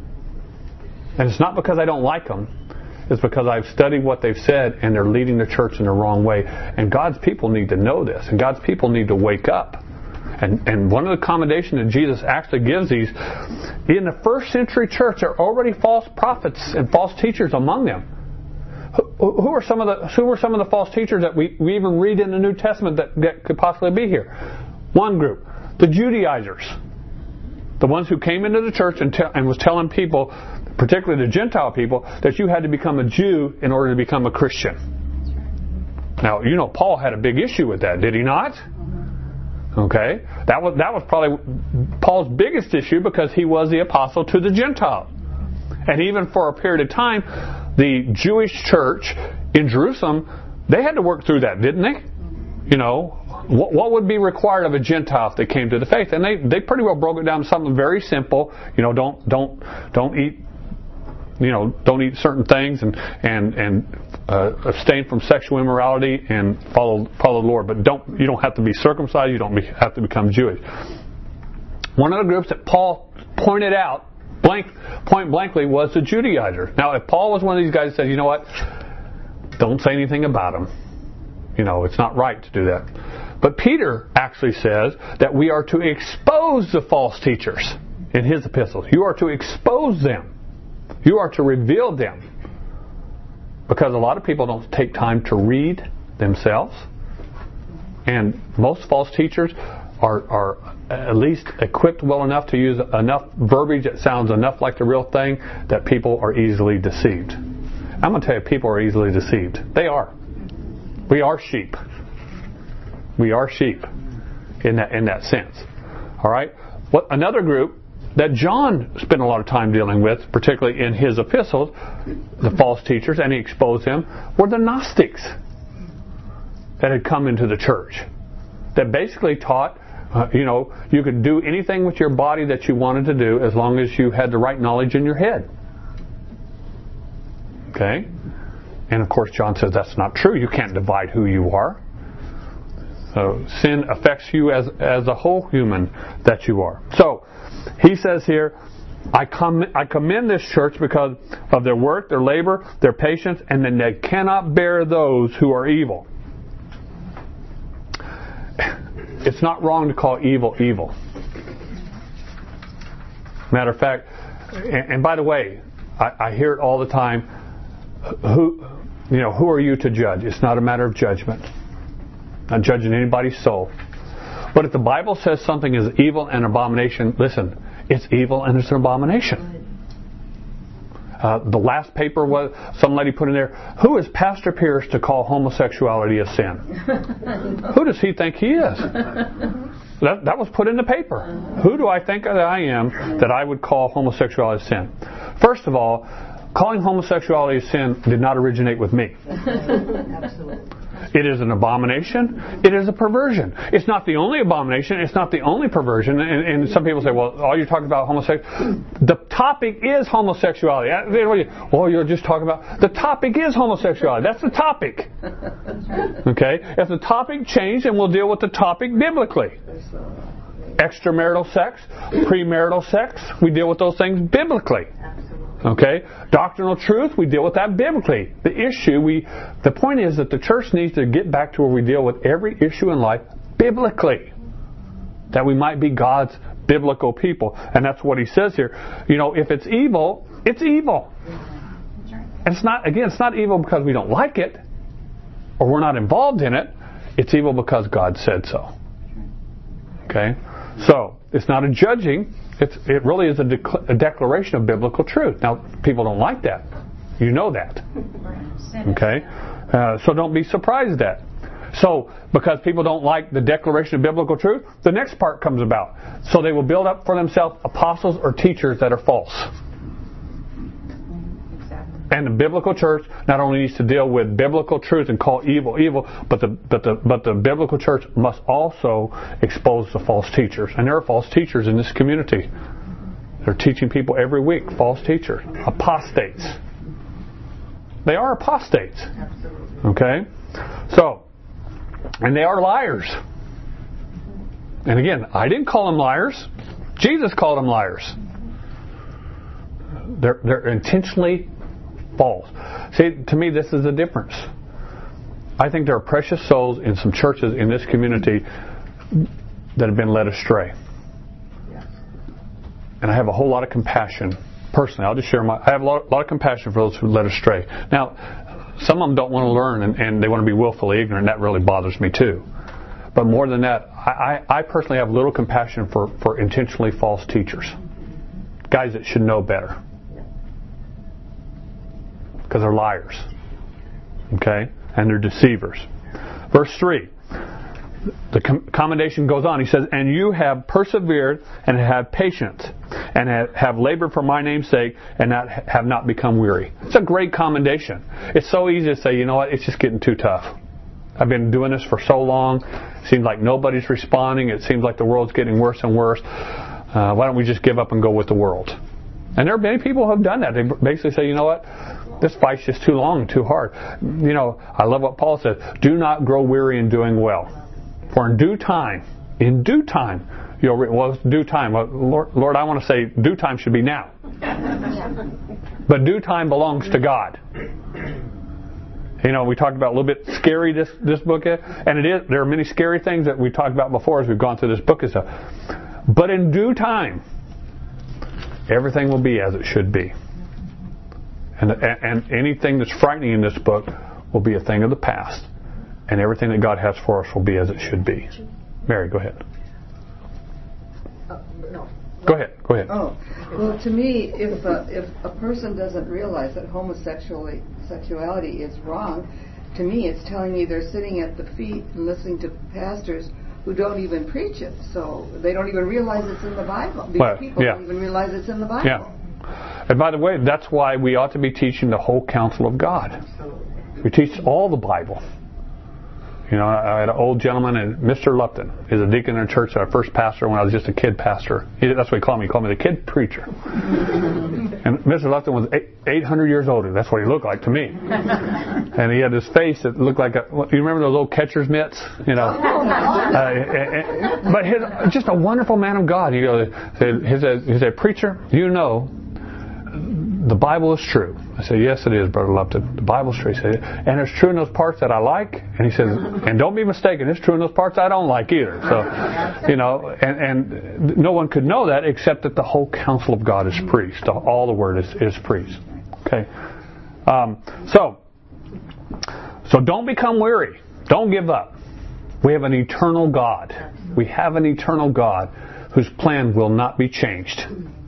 And it's not because I don't like them. It's because I've studied what they've said and they're leading the church in the wrong way. And God's people need to know this. And God's people need to wake up. And one of the commendations that Jesus actually gives these, in the first century church, there are already false prophets and false teachers among them. Who were some of the false teachers that we even read in the New Testament that could possibly be here? One group, the Judaizers. The ones who came into the church and was telling people, particularly the Gentile people, that you had to become a Jew in order to become a Christian. Now, Paul had a big issue with that, did he not? Okay, that was probably Paul's biggest issue because he was the apostle to the Gentile. And even for a period of time, the Jewish church in Jerusalem, they had to work through that, didn't they? What would be required of a Gentile if they came to the faith? And they pretty well broke it down to something very simple. Don't eat. Don't eat certain things and abstain from sexual immorality and follow the Lord. But you don't have to be circumcised. You don't have to become Jewish. One of the groups that Paul pointed out point blankly was the Judaizers. Now, if Paul was one of these guys that said, you know what, don't say anything about them. It's not right to do that. But Peter actually says that we are to expose the false teachers in his epistles. You are to expose them. You are to reveal them. Because a lot of people don't take time to read themselves. And most false teachers are at least equipped well enough to use enough verbiage that sounds enough like the real thing that people are easily deceived. I'm going to tell you, people are easily deceived. They are. We are sheep. We are sheep in that sense. All right? Another group that John spent a lot of time dealing with, particularly in his epistles, the false teachers, and he exposed them, were the Gnostics that had come into the church. That basically taught, you could do anything with your body that you wanted to do as long as you had the right knowledge in your head. Okay? And of course John says that's not true. You can't divide who you are. So sin affects you as a whole human that you are. So he says here, I commend this church because of their work, their labor, their patience, and then they cannot bear those who are evil. It's not wrong to call evil evil. Matter of fact, and by the way, I hear it all the time. Who are you to judge? It's not a matter of judgment. Not judging anybody's soul. But if the Bible says something is evil and abomination, listen, it's evil and it's an abomination. The last paper was some lady put in there, who is Pastor Pierce to call homosexuality a sin? Who does he think he is? That was put in the paper. Who do I think that I am that I would call homosexuality a sin? First of all, calling homosexuality a sin did not originate with me. Absolutely. It is an abomination. It is a perversion. It's not the only abomination. It's not the only perversion. And some people say, well, all you're talking about homosexuality. The topic is homosexuality. Well, you're just talking about... The topic is homosexuality. That's the topic. Okay? If the topic changed, then we'll deal with the topic biblically. Extramarital sex, premarital sex, we deal with those things biblically. Okay? Doctrinal truth, we deal with that biblically. The point is that the church needs to get back to where we deal with every issue in life biblically. That we might be God's biblical people. And that's what he says here. If it's evil, it's evil. And it's not evil because we don't like it or we're not involved in it. It's evil because God said so. Okay? So, it's not a judging. It really is a declaration of biblical truth. Now, people don't like that. You know that. Okay? So don't be surprised at that. So, because people don't like the declaration of biblical truth, the next part comes about. So they will build up for themselves apostles or teachers that are false. And the biblical church not only needs to deal with biblical truth and call evil evil, but the biblical church must also expose the false teachers. And there are false teachers in this community. They're teaching people every week, false teachers, apostates. They are apostates. Okay? So, and they are liars. And again, I didn't call them liars. Jesus called them liars. They're intentionally false. See, to me, this is the difference. I think there are precious souls in some churches in this community that have been led astray. And I have a whole lot of compassion. Personally, I'll just share I have a lot of compassion for those who led astray. Now, some of them don't want to learn and they want to be willfully ignorant. That really bothers me too. But more than that, I personally have little compassion for intentionally false teachers. Guys that should know better. Because they're liars. Okay? And they're deceivers. Verse 3. The commendation goes on. He says, and you have persevered and have patience and have labored for my name's sake and have not become weary. It's a great commendation. It's so easy to say, you know what, it's just getting too tough. I've been doing this for so long. It seems like nobody's responding. It seems like the world's getting worse and worse. Why don't we just give up and go with the world? And there are many people who have done that. They basically say, you know what, this fight's just too long and too hard. I love what Paul says. Do not grow weary in doing well. For in due time, you'll it's due time. Well, Lord, I want to say due time should be now. But due time belongs to God. We talked about a little bit scary this book is, and it is. There are many scary things that we talked about before as we've gone through this book and stuff. But in due time, everything will be as it should be. And anything that's frightening in this book will be a thing of the past. And everything that God has for us will be as it should be. Mary, go ahead. No. Go ahead. Oh, well, to me, if a person doesn't realize that homosexuality is wrong, to me it's telling me they're sitting at the feet and listening to pastors who don't even preach it. So they don't even realize it's in the Bible. These people don't even realize it's in the Bible. Yeah. And by the way, that's why we ought to be teaching the whole counsel of God. We teach all the Bible. You know, I had an old gentleman, and Mr. Lupton is a deacon in a church that I first pastored when I was just a kid pastor. That's what he called me. He called me the kid preacher. And Mr. Lupton was 800 years older. That's what he looked like to me. And he had this face that looked like you remember those old catcher's mitts? You know. But just a wonderful man of God. He said, preacher, you know, the Bible is true. I said, yes, it is, Brother Lupton. The Bible's true. He said, and it's true in those parts that I like. And he says, and don't be mistaken, it's true in those parts I don't like either. So, you know, and no one could know that except that the whole counsel of God is preached. All the Word is preached. Okay. So don't become weary. Don't give up. We have an eternal God. We have an eternal God whose plan will not be changed.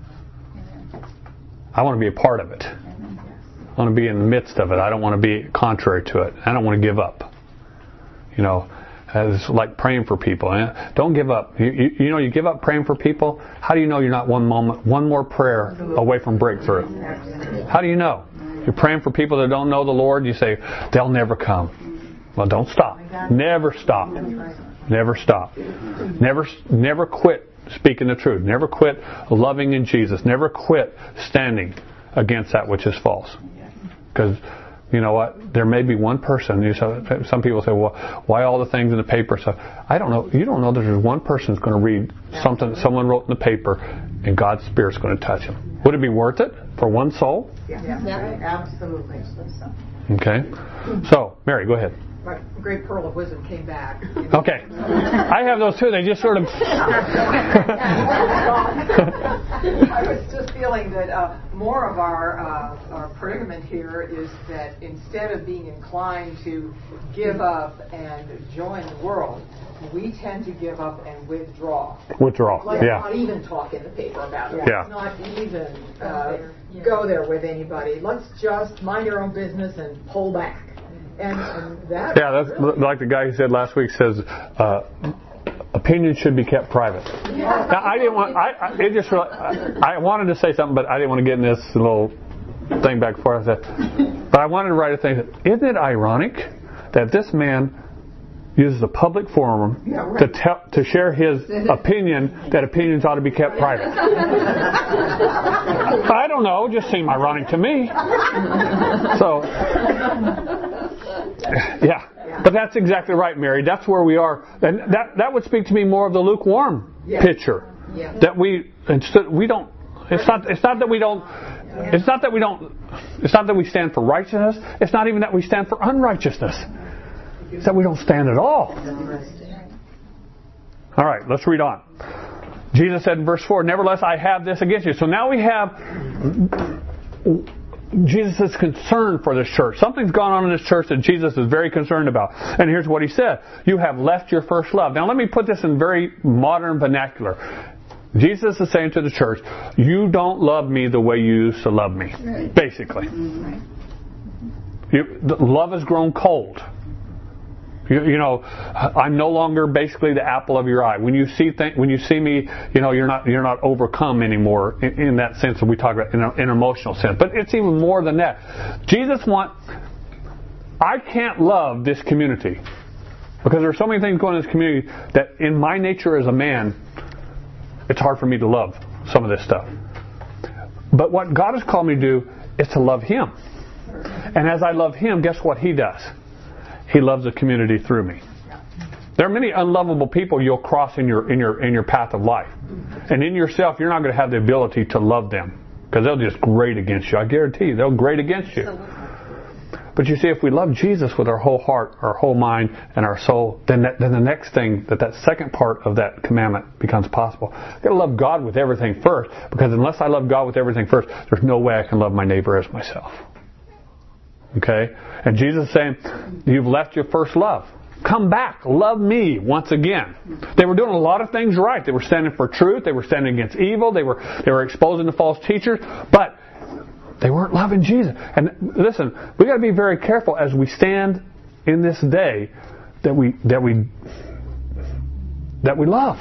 I want to be a part of it. I want to be in the midst of it. I don't want to be contrary to it. I don't want to give up. You know, it's like praying for people. Don't give up. You know, you give up praying for people. How do you know you're not one more prayer away from breakthrough? How do you know? You're praying for people that don't know the Lord. You say, they'll never come. Well, don't stop. Never stop. Never stop. Never quit speaking the truth. Never quit loving in Jesus. Never quit standing against that which is false. Because, you know what, there may be one person. Some people say, well, why all the things in the paper? So I don't know. You don't know that there's one person who's going to read something that someone wrote in the paper and God's Spirit's going to touch him. Would it be worth it for one soul? Yeah, absolutely. Okay. So, Mary, go ahead. My great pearl of wisdom came back. Okay. I have those too. They just sort of... I was just feeling that more of our predicament here is that instead of being inclined to give up and join the world, we tend to give up and withdraw. Let's not even talk in the paper about it. Yeah. Let's not even go there with anybody. Let's just mind your own business and pull back. And that that's like the guy who said last week says opinions should be kept private. Yeah. Now I didn't want I wanted to say something, but I didn't want to get in this little thing back before I said. But I wanted to write a thing. Isn't it ironic that this man uses a public forum to share his opinion that opinions ought to be kept private? I don't know. It just seemed ironic to me. So. Yeah, but that's exactly right, Mary. That's where we are, and that would speak to me more of the lukewarm picture. Yeah. That we don't. It's not that we don't. It's not that we don't. It's not that we stand for righteousness. It's not even that we stand for unrighteousness. It's that we don't stand at all. All right, let's read on. Jesus said in verse 4, "Nevertheless, I have this against you." So now we have Jesus' concern for this church. Something's gone on in this church that Jesus is very concerned about. And here's what he said. You have left your first love. Now let me put this in very modern vernacular. Jesus is saying to the church, you don't love me the way you used to love me. Right. Basically. Right. Love has grown cold. You know, I'm no longer basically the apple of your eye. When you see me, you know, you're not overcome anymore in that sense that we talk about in an emotional sense. But it's even more than that. I can't love this community because there are so many things going on in this community that in my nature as a man, it's hard for me to love some of this stuff. But what God has called me to do is to love Him. And as I love Him, guess what He does? He loves the community through me. There are many unlovable people you'll cross in your path of life. And in yourself, you're not going to have the ability to love them because they'll just grate against you. I guarantee you, they'll grate against you. But you see, if we love Jesus with our whole heart, our whole mind, and our soul, then the next thing, that second part of that commandment becomes possible. I've got to love God with everything first, because unless I love God with everything first, there's no way I can love my neighbor as myself. Okay? And Jesus is saying, you've left your first love. Come back. Love me once again. They were doing a lot of things right. They were standing for truth. They were standing against evil. They were exposing the false teachers. But they weren't loving Jesus. And listen, we got to be very careful as we stand in this day that we love.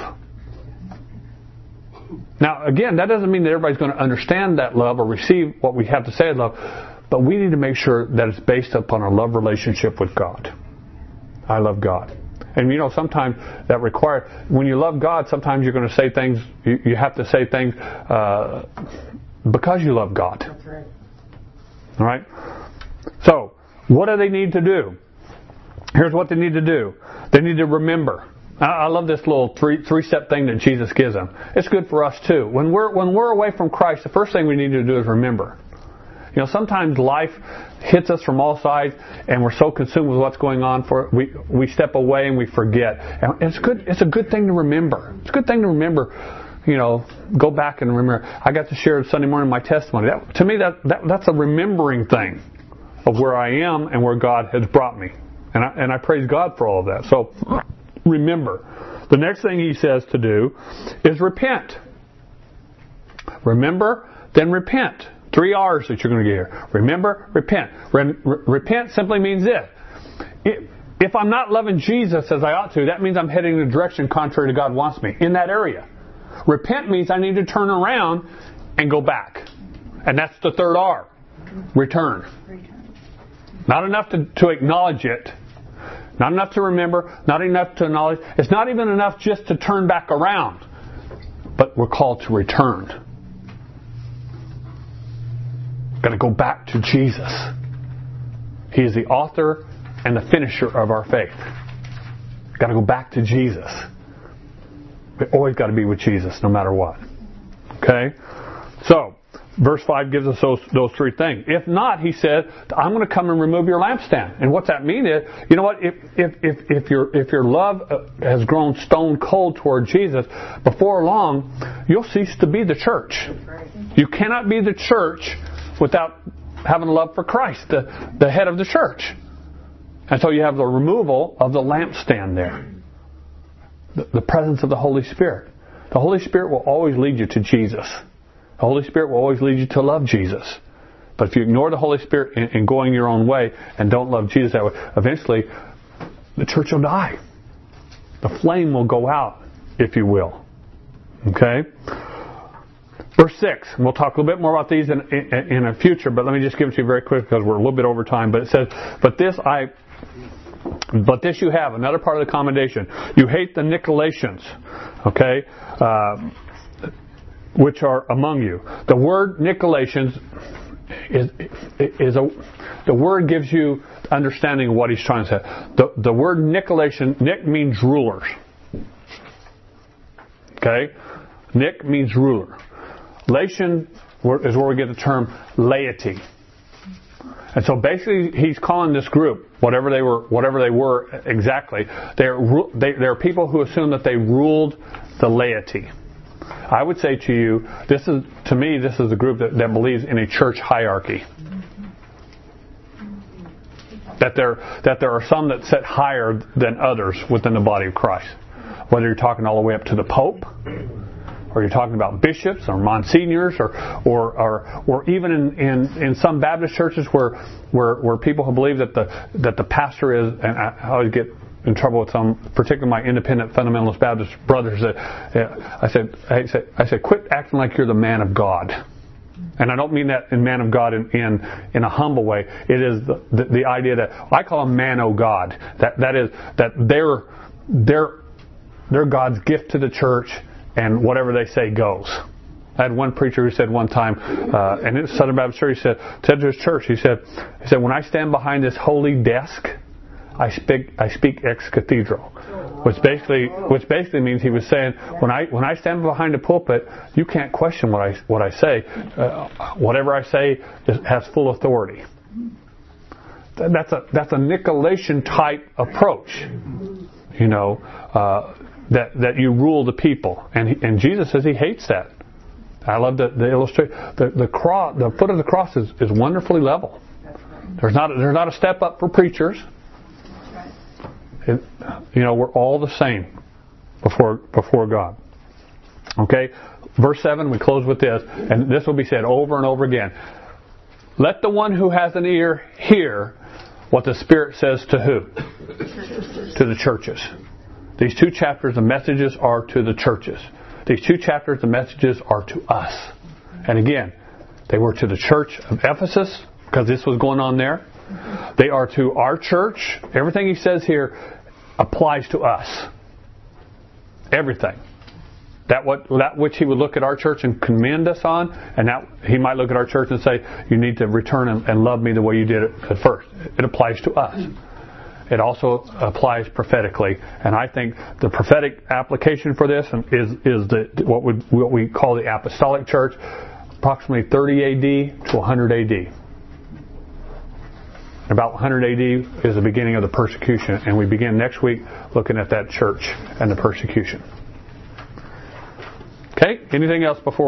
Now, again, that doesn't mean that everybody's going to understand that love or receive what we have to say as love. But we need to make sure that it's based upon our love relationship with God. I love God. And sometimes that requires, when you love God, sometimes you're going to say things, you have to say things because you love God. That's right. All right? So, what do they need to do? Here's what they need to do. They need to remember. I love this little three-step thing that Jesus gives them. It's good for us too. When we're away from Christ, the first thing we need to do is remember. Sometimes life hits us from all sides, and we're so consumed with what's going on. We step away and we forget. And it's good. It's a good thing to remember. It's a good thing to remember. Go back and remember. I got to share Sunday morning my testimony. To me, that's a remembering thing of where I am and where God has brought me, and I praise God for all of that. So remember. The next thing He says to do is repent. Remember, then repent. 3 R's that you're going to get here. Remember, repent. Repent simply means this. If I'm not loving Jesus as I ought to, that means I'm heading in a direction contrary to God wants me in that area. Repent means I need to turn around and go back. And that's the 3rd R. Return. Not enough to acknowledge it. Not enough to remember. Not enough to acknowledge. It's not even enough just to turn back around. But we're called to return. Got to go back to Jesus. He is the author and the finisher of our faith. Got to go back to Jesus. We always got to be with Jesus, no matter what. Okay? So, verse 5 gives us those 3 things. If not, He said, I'm going to come and remove your lampstand. And what that means is, you know what? If your love has grown stone cold toward Jesus, before long, you'll cease to be the church. You cannot be the church without having a love for Christ, the head of the church. And so you have the removal of the lampstand there. The presence of the Holy Spirit. The Holy Spirit will always lead you to Jesus. The Holy Spirit will always lead you to love Jesus. But if you ignore the Holy Spirit and going your own way and don't love Jesus that way, eventually the church will die. The flame will go out, if you will. Okay? Verse 6, and we'll talk a little bit more about these in a future, but let me just give it to you very quick because we're a little bit over time. But it says, But this you have, another part of the commendation. You hate the Nicolaitans, okay, which are among you. The word Nicolaitans the word gives you understanding of what he's trying to say. The word Nicolaitan, Nick means rulers. Okay? Nick means ruler. Lation is where we get the term laity. And so basically he's calling this group, whatever they were exactly, they're people who assume that they ruled the laity. I would say to you, this is the group that believes in a church hierarchy. That there are some that sit higher than others within the body of Christ. Whether you're talking all the way up to the Pope, or you're talking about bishops or monsignors, or even in some Baptist churches where people who believe that the pastor is, and I always get in trouble with some, particularly my independent fundamentalist Baptist brothers, that I said, quit acting like you're the man of God. And I don't mean that in man of God in a humble way. It is the idea that I call them man o' God. That is that they're God's gift to the church, and whatever they say goes. I had one preacher who said one time, and in Southern Baptist Church, he said to his church, he said, when I stand behind this holy desk, I speak ex cathedra, which basically means he was saying, when I stand behind the pulpit, you can't question what I say. Whatever I say has full authority. That's a Nicolaitan type approach, that you rule the people, and Jesus says He hates that. I love the illustration. The foot of the cross is wonderfully level. There's not a step up for preachers. We're all the same before God. Okay, verse 7. We close with this, and this will be said over and over again. Let the one who has an ear hear what the Spirit says to who? To the churches. These 2 chapters, the messages are to the churches. These 2 chapters, the messages are to us. And again, they were to the church of Ephesus, because this was going on there. They are to our church. Everything he says here applies to us. Everything. That which he would look at our church and commend us on, and that he might look at our church and say, you need to return and love me the way you did it at first. It applies to us. It also applies prophetically, and I think the prophetic application for this is what we call the apostolic church, approximately 30 AD to 100 AD. About 100 AD is the beginning of the persecution, and we begin next week looking at that church and the persecution. Okay, anything else before